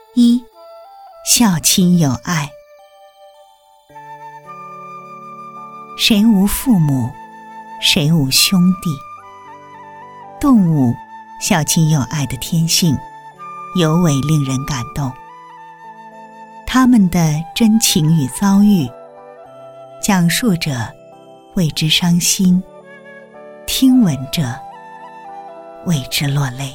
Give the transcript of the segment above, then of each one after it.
一、孝亲有爱。谁无父母，谁无兄弟？动物孝亲有爱的天性尤为令人感动。他们的真情与遭遇，讲述者为之伤心，听闻者为之落泪。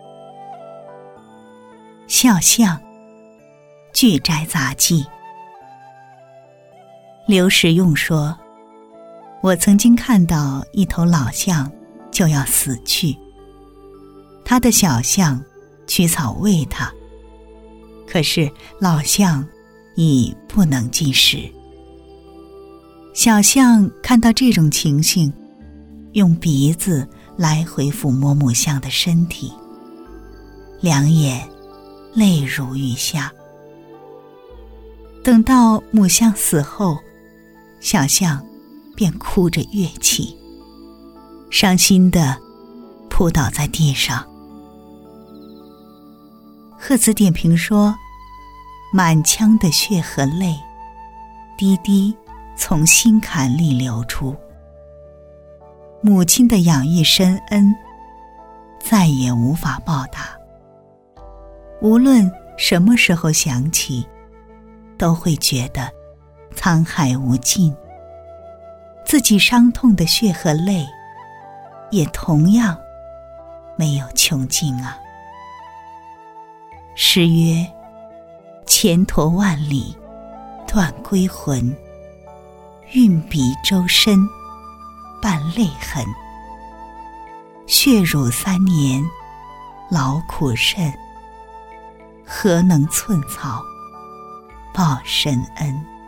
肖像，巨宅杂记。刘时用说，我曾经看到一头老象就要死去，他的小象取草喂它，可是老象已不能进食。小象看到这种情形，用鼻子来回抚摸母象的身体，两眼泪如雨下。等到母象死后，小象便哭着跃起，伤心地扑倒在地上。贺子点评说，满腔的血和泪，滴滴从心坎里流出。母亲的养育深恩，再也无法报答。无论什么时候想起，都会觉得沧海无尽。自己伤痛的血和泪，也同样没有穷尽啊。诗曰：前途万里，断归魂，运笔周身，伴泪痕。血乳3年，劳苦甚，何能寸草报深恩。